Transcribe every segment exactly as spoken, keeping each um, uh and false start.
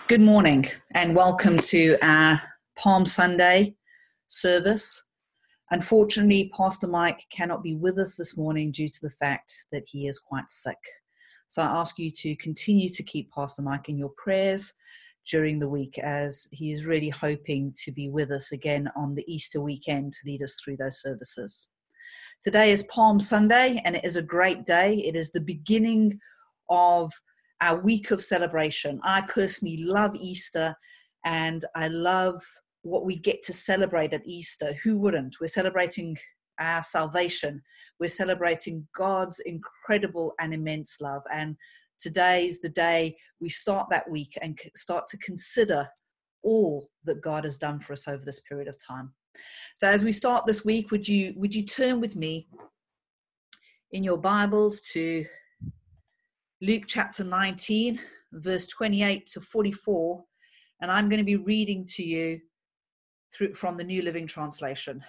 Good morning and welcome to our Palm Sunday service. Unfortunately, Pastor Mike cannot be with us this morning due to the fact that he is quite sick. So I ask you to continue to keep Pastor Mike in your prayers during the week as he is really hoping to be with us again on the Easter weekend to lead us through those services. Today is Palm Sunday and it is a great day. It is the beginning of our week of celebration. I personally love Easter and I love what we get to celebrate at Easter. Who wouldn't? We're celebrating our salvation. We're celebrating God's incredible and immense love. And today is the day we start that week and start to consider all that God has done for us over this period of time. So as we start this week, would you, would you turn with me in your Bibles to Luke chapter nineteen, verse twenty-eight to forty-four, and I'm going to be reading to you through from the New Living Translation.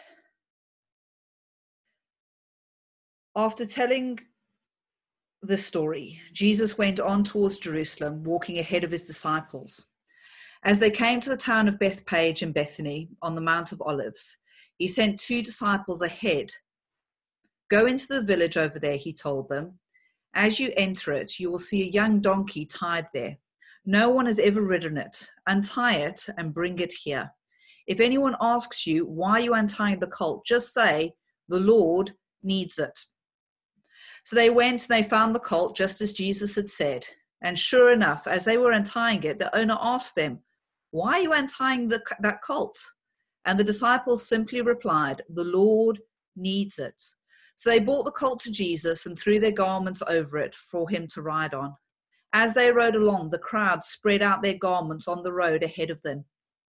After telling the story, Jesus went on towards Jerusalem, walking ahead of his disciples. As they came to the town of Bethpage and Bethany on the Mount of Olives, he sent two disciples ahead. Go into the village over there, he told them. As you enter it, you will see a young donkey tied there. No one has ever ridden it. Untie it and bring it here. If anyone asks you why you are untying the colt, just say, the Lord needs it. So they went and they found the colt just as Jesus had said. And sure enough, as they were untying it, the owner asked them, why are you untying the, that colt? And the disciples simply replied, the Lord needs it. So they brought the colt to Jesus and threw their garments over it for him to ride on. As they rode along, the crowd spread out their garments on the road ahead of them.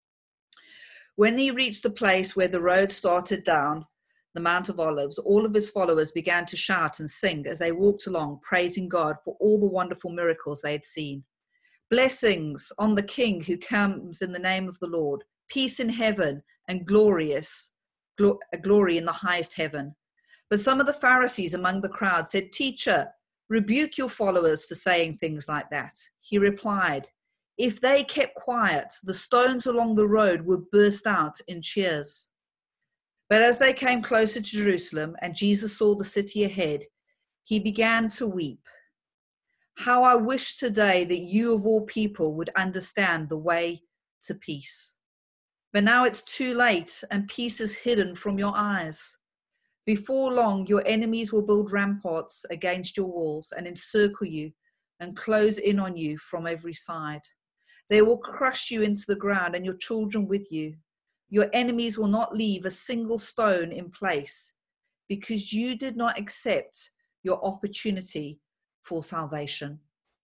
When he reached the place where the road started down the Mount of Olives, all of his followers began to shout and sing as they walked along, praising God for all the wonderful miracles they had seen. Blessings on the King who comes in the name of the Lord, peace in heaven and glorious glo- glory in the highest heaven. But some of the Pharisees among the crowd said, Teacher, rebuke your followers for saying things like that. He replied, if they kept quiet, the stones along the road would burst out in cheers. But as they came closer to Jerusalem and Jesus saw the city ahead, he began to weep. How I wish today that you of all people would understand the way to peace. But now it's too late and peace is hidden from your eyes. Before long, your enemies will build ramparts against your walls and encircle you and close in on you from every side. They will crush you into the ground and your children with you. Your enemies will not leave a single stone in place because you did not accept your opportunity for salvation.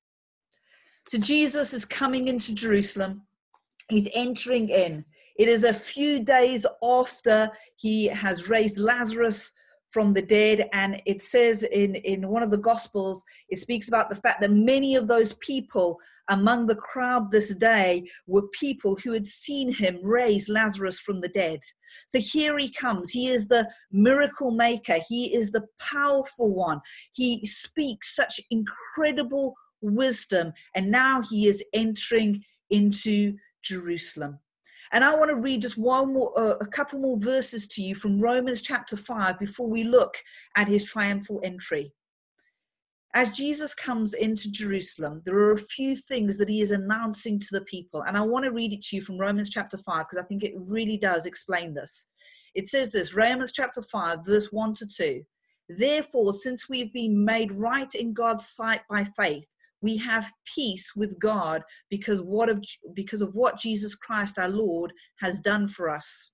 So Jesus is coming into Jerusalem. He's entering in. It is a few days after he has raised Lazarus from the dead. And it says in, in one of the Gospels, it speaks about the fact that many of those people among the crowd this day were people who had seen him raise Lazarus from the dead. So here he comes. He is the miracle maker. He is the powerful one. He speaks such incredible wisdom. And now he is entering into Jerusalem. And I want to read just one more, uh, a couple more verses to you from Romans chapter five before we look at his triumphal entry. As Jesus comes into Jerusalem, there are a few things that he is announcing to the people. And I want to read it to you from Romans chapter five because I think it really does explain this. It says this, Romans chapter five, verse one to two. Therefore, since we've been made right in God's sight by faith, we have peace with God because what of because of what Jesus Christ our Lord has done for us.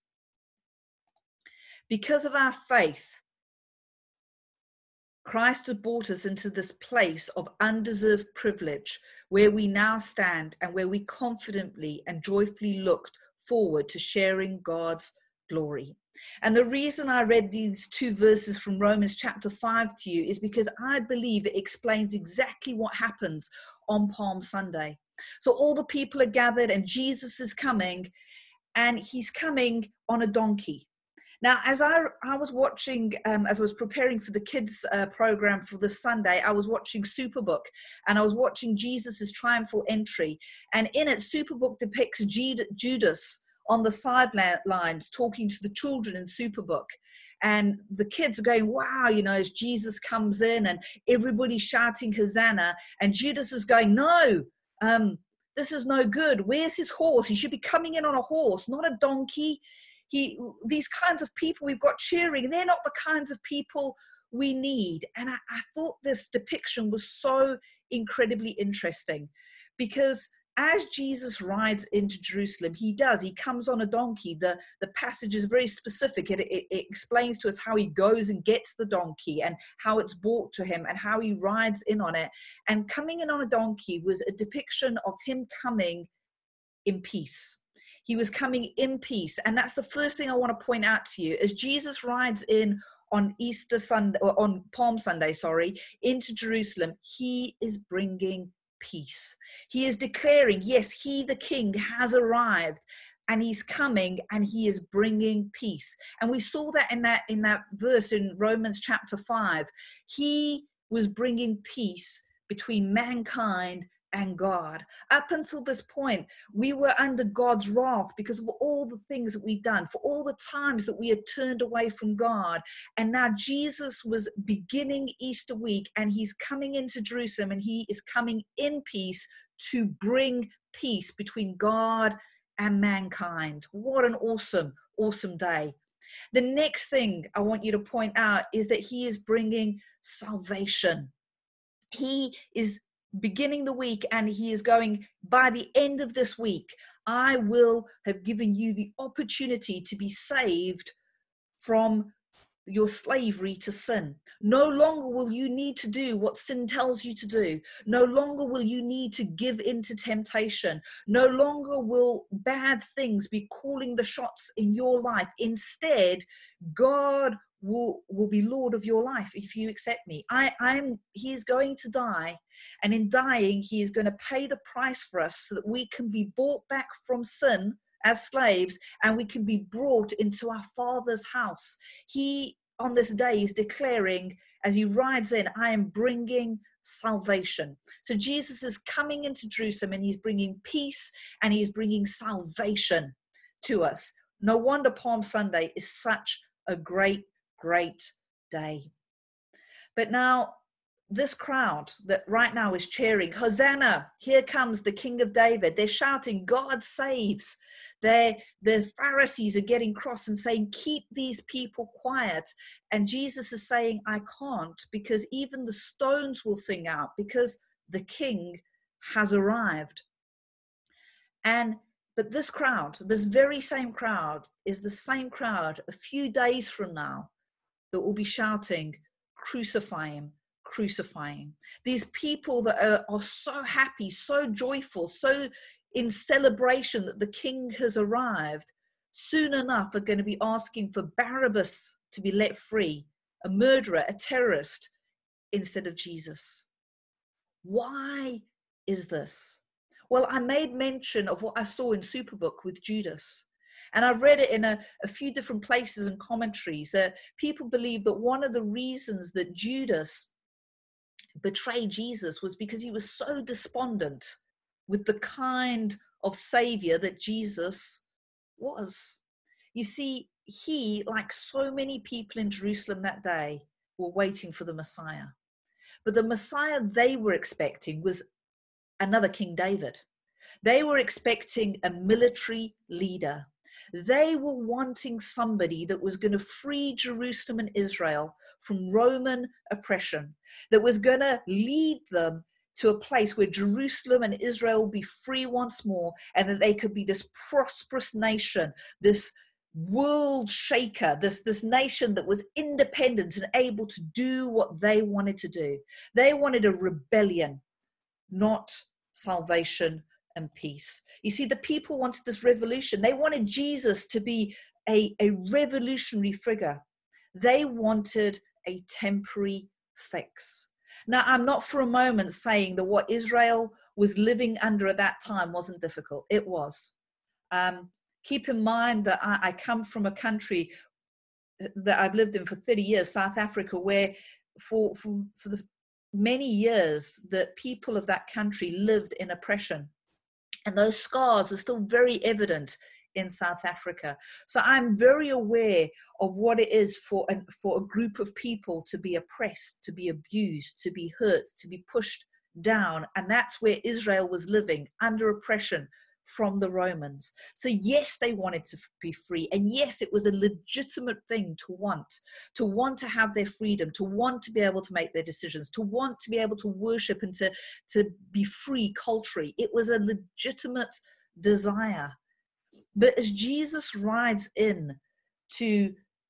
Because of our faith, Christ has brought us into this place of undeserved privilege where we now stand and where we confidently and joyfully look forward to sharing God's glory. And the reason I read these two verses from Romans chapter five to you is because I believe it explains exactly what happens on Palm Sunday. So all the people are gathered and Jesus is coming, and he's coming on a donkey. Now, as I, I was watching, um, as I was preparing for the kids uh, program for this Sunday, I was watching Superbook, and I was watching Jesus's triumphal entry. And in it, Superbook depicts Judas on the sidelines talking to the children in Superbook. And the kids are going, wow, you know, as Jesus comes in and everybody's shouting Hosanna. And Judas is going, no, um, this is no good. Where's his horse? He should be coming in on a horse, not a donkey. He, these kinds of people we've got cheering, they're not the kinds of people we need. And I, I thought this depiction was so incredibly interesting, because as Jesus rides into Jerusalem, he does, he comes on a donkey. The, the passage is very specific. It, it, it explains to us how he goes and gets the donkey and how it's brought to him and how he rides in on it. And coming in on a donkey was a depiction of him coming in peace. He was coming in peace. And that's the first thing I want to point out to you. As Jesus rides in on Easter Sunday, or on Palm Sunday, sorry, into Jerusalem, he is bringing peace. He is declaring, yes, he, the king, has arrived, and he's coming and he is bringing peace. And we saw that in that, in that verse in Romans chapter five. He was bringing peace between mankind and God. Up until this point, we were under God's wrath because of all the things that we'd done, for all the times that we had turned away from God. And now Jesus was beginning Easter week, and he's coming into Jerusalem, and he is coming in peace to bring peace between God and mankind. What an awesome, awesome day. The next thing I want you to point out is that he is bringing salvation. He is beginning the week, and he is going, by the end of this week, I will have given you the opportunity to be saved from your slavery to sin. No longer will you need to do what sin tells you to do. No longer will you need to give in to temptation. No longer will bad things be calling the shots in your life. Instead, God will, will be Lord of your life if you accept me. I, I'm, he is going to die, and in dying, he is going to pay the price for us so that we can be bought back from sin as slaves, and we can be brought into our Father's house. He, on this day, is declaring, as he rides in, I am bringing salvation. So Jesus is coming into Jerusalem, and he's bringing peace, and he's bringing salvation to us. No wonder Palm Sunday is such a great, great day. But now, this crowd that right now is cheering, Hosanna, here comes the King of David. They're shouting, God saves. They're, the Pharisees are getting cross and saying, keep these people quiet. And Jesus is saying, I can't, because even the stones will sing out, because the King has arrived. And but this crowd, this very same crowd, is the same crowd a few days from now that will be shouting, crucify him, crucify him. These people that are, are so happy, so joyful, so in celebration that the king has arrived, soon enough are going to be asking for Barabbas to be let free, a murderer, a terrorist, instead of Jesus. Why is this? Well, I made mention of what I saw in Superbook with Judas. And I've read it in a, a few different places and commentaries that people believe that one of the reasons that Judas betrayed Jesus was because he was so despondent with the kind of savior that Jesus was. You see, he, like so many people in Jerusalem that day, were waiting for the Messiah. But the Messiah they were expecting was another King David. They were expecting a military leader. They were wanting somebody that was going to free Jerusalem and Israel from Roman oppression, that was going to lead them to a place where Jerusalem and Israel would be free once more, and that they could be this prosperous nation, this world shaker, this, this nation that was independent and able to do what they wanted to do. They wanted a rebellion, not salvation and peace. You see, the people wanted this revolution. They wanted Jesus to be a, a revolutionary figure. They wanted a temporary fix. Now, I'm not for a moment saying that what Israel was living under at that time wasn't difficult. It was. Um, keep in mind that I, I come from a country that I've lived in for thirty years, South Africa, where for, for, for the many years that people of that country lived in oppression. And those scars are still very evident in South Africa. So I'm very aware of what it is for a, for a group of people to be oppressed, to be abused, to be hurt, to be pushed down. And that's where Israel was living, under oppression from the Romans. So yes, they wanted to be free. And yes, it was a legitimate thing to want, to want to have their freedom, to want to be able to make their decisions, to want to be able to worship and to, to be free culturally. It was a legitimate desire. But as Jesus rides in to,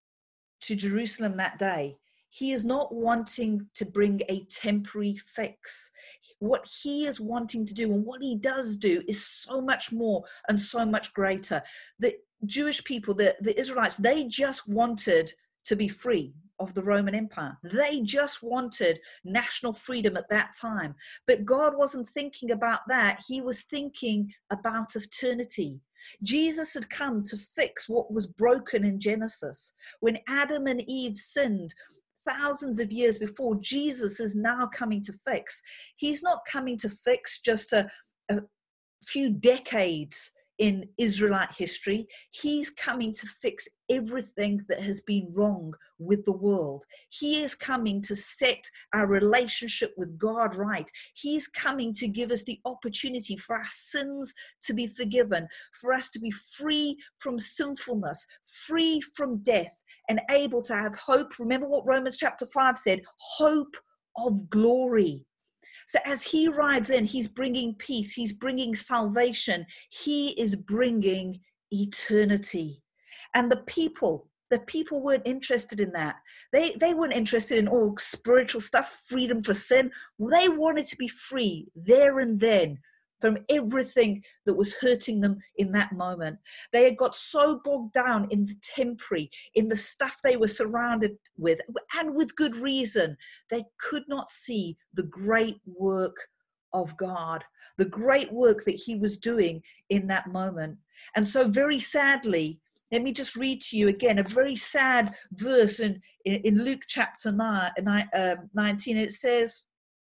to Jerusalem that day, he is not wanting to bring a temporary fix. What he is wanting to do, and what he does do, is so much more and so much greater. The Jewish people, the, the Israelites, they just wanted to be free of the Roman Empire. They just wanted national freedom at that time. But God wasn't thinking about that. He was thinking about eternity. Jesus had come to fix what was broken in Genesis. When Adam and Eve sinned thousands of years before, Jesus is now coming to fix. He's not coming to fix just a, a few decades in Israelite history. He's coming to fix everything that has been wrong with the world. He is coming to set our relationship with God right. He's coming to give us the opportunity for our sins to be forgiven, for us to be free from sinfulness, free from death, and able to have hope. Remember what Romans chapter five said, hope of glory. So as he rides in, he's bringing peace, he's bringing salvation, he is bringing eternity. And the people, the people weren't interested in that. They, they weren't interested in all spiritual stuff, freedom for sin. They wanted to be free there and then from everything that was hurting them in that moment. They had got so bogged down in the temporary, in the stuff they were surrounded with, and with good reason. They could not see the great work of God, the great work that he was doing in that moment. And so very sadly, let me just read to you again a very sad verse in, in, in Luke chapter nine, um, nineteen. It says,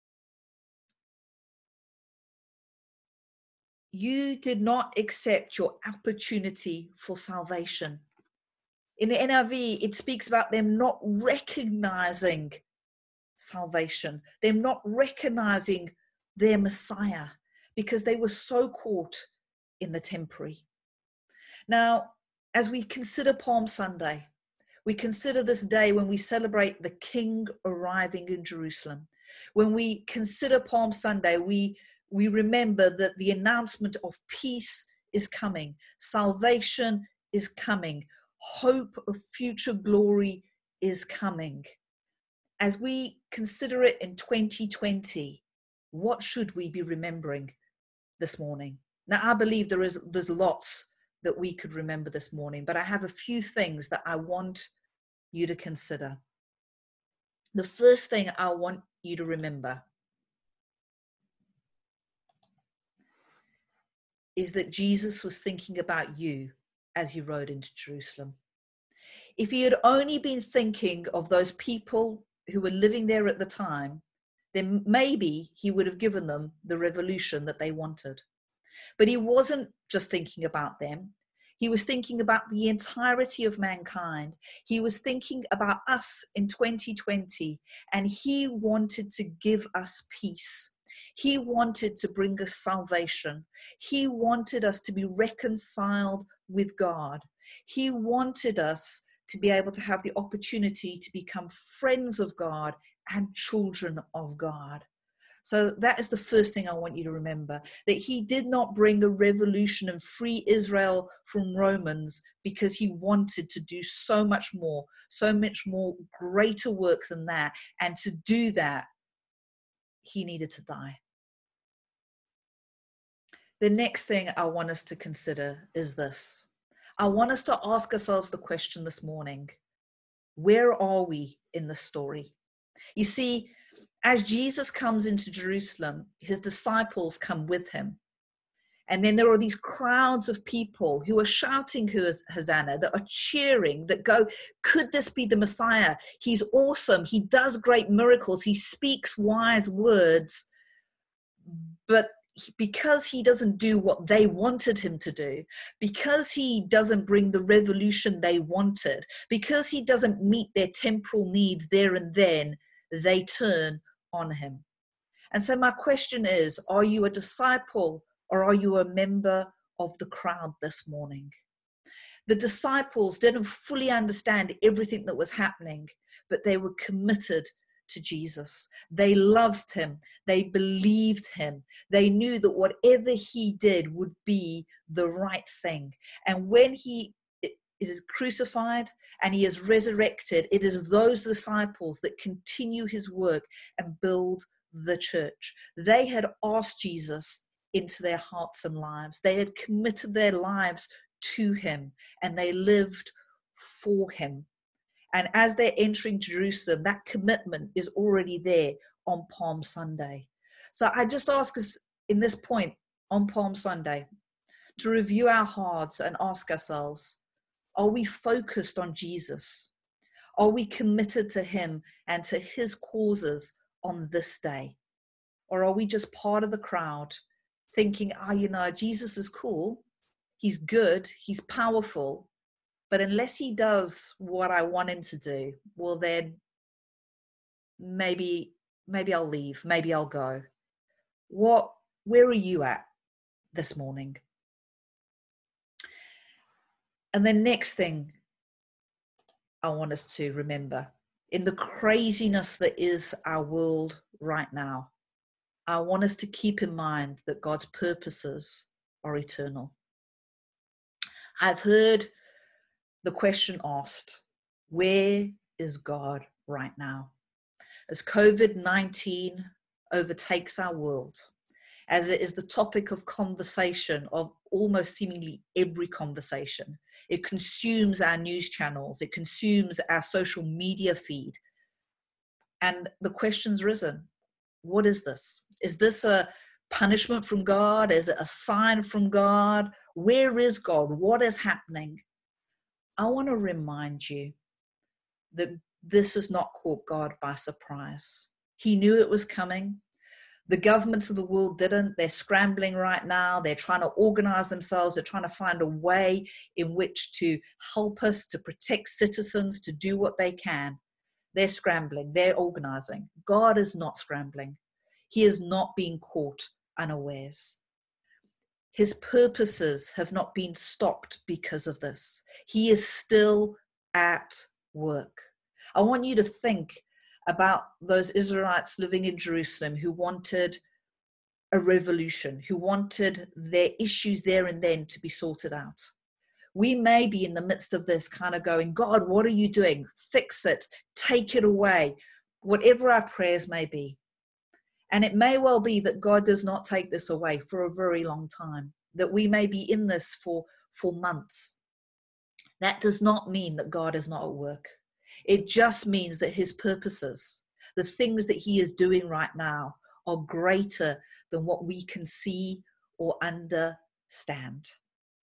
you did not accept your opportunity for salvation. In the N I V, it speaks about them not recognizing salvation, them not recognizing their Messiah, because they were so caught in the temporary. Now, as we consider Palm Sunday, we consider this day when we celebrate the King arriving in Jerusalem. When we consider Palm Sunday, we we remember that the announcement of peace is coming, salvation is coming, hope of future glory is coming. As we consider it in twenty twenty, what should we be remembering this morning? Now, I believe there is there's lots that we could remember this morning, but I have a few things that I want you to consider. The first thing I want you to remember is that Jesus was thinking about you as he rode into Jerusalem. If he had only been thinking of those people who were living there at the time, then maybe he would have given them the revolution that they wanted. But he wasn't just thinking about them. He was thinking about the entirety of mankind. He was thinking about us in twenty twenty, and he wanted to give us peace. He wanted to bring us salvation. He wanted us to be reconciled with God. He wanted us to be able to have the opportunity to become friends of God and children of God. So that is the first thing I want you to remember, that he did not bring a revolution and free Israel from Romans because he wanted to do so much more, so much more greater work than that. And to do that, he needed to die. The next thing I want us to consider is this. I want us to ask ourselves the question this morning, where are we in the story? You see, as Jesus comes into Jerusalem, his disciples come with him. And then there are these crowds of people who are shouting Hosanna, that are cheering, that go, could this be the Messiah? He's awesome. He does great miracles. He speaks wise words. But because he doesn't do what they wanted him to do, because he doesn't bring the revolution they wanted, because he doesn't meet their temporal needs there and then, they turn on him. And so my question is, are you a disciple or are you a member of the crowd this morning? The disciples didn't fully understand everything that was happening, but they were committed to Jesus. They loved him. They believed him. They knew that whatever he did would be the right thing. And when he is crucified and he is resurrected, it is those disciples that continue his work and build the church. They had asked Jesus into their hearts and lives. They had committed their lives to him and they lived for him. And as they're entering Jerusalem, that commitment is already there on Palm Sunday. So I just ask us in this point on Palm Sunday to review our hearts and ask ourselves, are we focused on Jesus? Are we committed to him and to his causes on this day? Or are we just part of the crowd thinking, ah, oh, you know, Jesus is cool. He's good. He's powerful. But unless he does what I want him to do, well, then maybe, maybe I'll leave. Maybe I'll go. What, where are you at this morning? And the next thing I want us to remember, in the craziness that is our world right now, I want us to keep in mind that God's purposes are eternal. I've heard the question asked, where is God right now? As COVID nineteen overtakes our world, as it is the topic of conversation of almost seemingly every conversation, it consumes our news channels, it consumes our social media feed. And the question's risen, what is this? Is this a punishment from God? Is it a sign from God? Where is God? What is happening? I want to remind you that this has not caught God by surprise. He knew it was coming. The governments of the world didn't. They're scrambling right now. They're trying to organize themselves. They're trying to find a way in which to help us, to protect citizens, to do what they can. They're scrambling. They're organizing. God is not scrambling. He is not being caught unawares. His purposes have not been stopped because of this. He is still at work. I want you to think about those Israelites living in Jerusalem who wanted a revolution, who wanted their issues there and then to be sorted out. We may be in the midst of this kind of going, God, what are you doing? Fix it, take it away, whatever our prayers may be. And it may well be that God does not take this away for a very long time, that we may be in this for, for months. That does not mean that God is not at work. It just means that his purposes, the things that he is doing right now, are greater than what we can see or understand.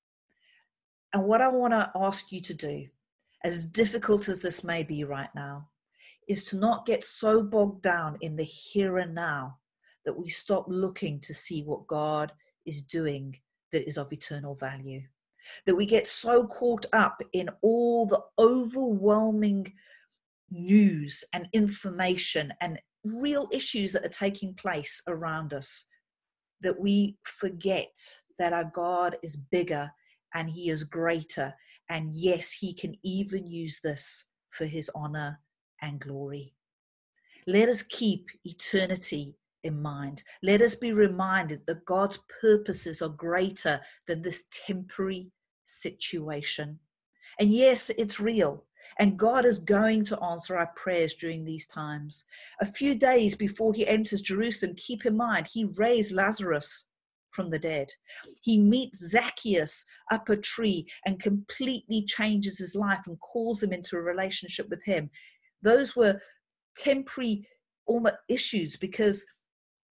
And what I want to ask you to do, as difficult as this may be right now, is to not get so bogged down in the here and now that we stop looking to see what God is doing that is of eternal value. That we get so caught up in all the overwhelming news and information and real issues that are taking place around us, that we forget that our God is bigger and he is greater. And yes, he can even use this for his honor and glory. Let us keep eternity in mind. Let us be reminded that God's purposes are greater than this temporary situation. And yes, it's real. And God is going to answer our prayers during these times. A few days before he enters Jerusalem, keep in mind, he raised Lazarus from the dead. He meets Zacchaeus up a tree and completely changes his life and calls him into a relationship with him. Those were temporary almost issues because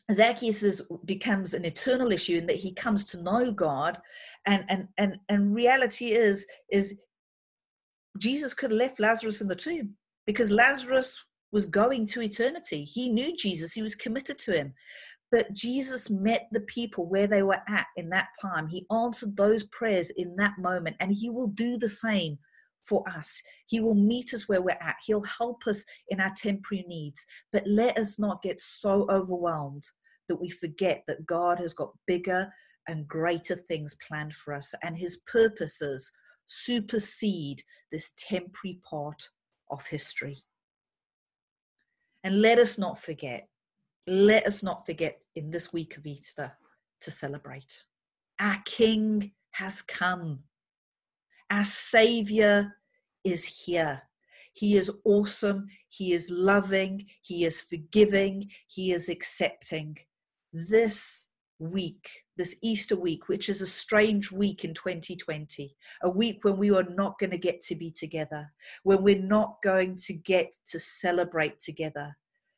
Zacchaeus is, becomes an eternal issue in that he comes to know God, and and and and reality is is Jesus could have left Lazarus in the tomb because Lazarus was going to eternity. He knew Jesus, he was committed to him. But Jesus met the people where they were at in that time. He answered those prayers in that moment, and he will do the same for us. He will meet us where we're at. He'll help us in our temporary needs. But let us not get so overwhelmed that we forget that God has got bigger and greater things planned for us, and his purposes supersede this temporary part of history. And let us not forget, let us not forget in this week of Easter to celebrate. Our King has come. Our Savior is here. He is awesome. He is loving. He is forgiving. He is accepting. This week, this Easter week, which is a strange week in twenty twenty, a week when we are not going to get to be together, when we're not going to get to celebrate together.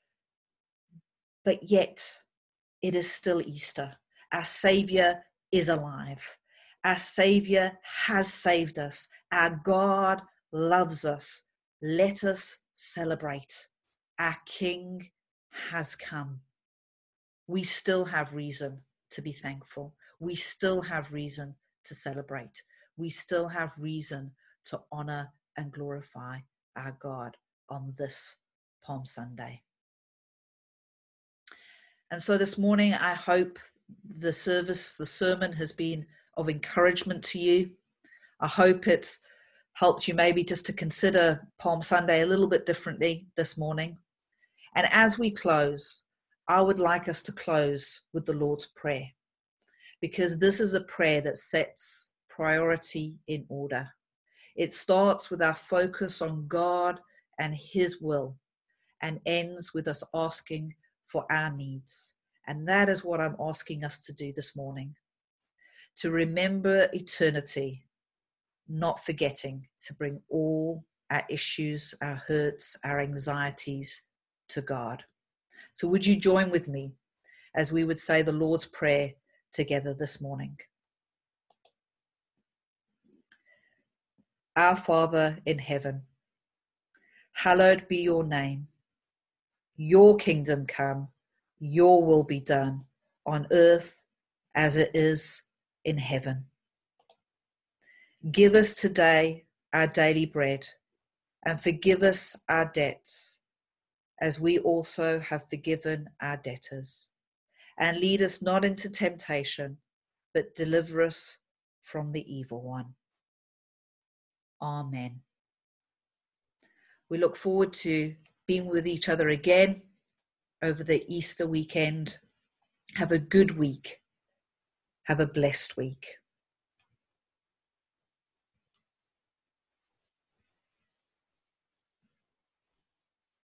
But yet, it is still Easter. Our Savior is alive. Our Savior has saved us. Our God loves us. Let us celebrate. Our King has come. We still have reason to be thankful. We still have reason to celebrate. We still have reason to honor and glorify our God on this Palm Sunday. And so this morning, I hope the service, the sermon has been of encouragement to you. I hope it's helped you maybe just to consider Palm Sunday a little bit differently this morning. And as we close, I would like us to close with the Lord's Prayer, because this is a prayer that sets priority in order. It starts with our focus on God and his will and ends with us asking for our needs. And that is what I'm asking us to do this morning, to remember eternity, not forgetting to bring all our issues, our hurts, our anxieties to God. So would you join with me as we would say the Lord's Prayer together this morning? Our Father in heaven, hallowed be your name. Your kingdom come, your will be done on earth as it is in heaven. Give us today our daily bread, and forgive us our debts, as we also have forgiven our debtors. And lead us not into temptation, but deliver us from the evil one. Amen. We look forward to being with each other again over the Easter weekend. Have a good week. Have a blessed week.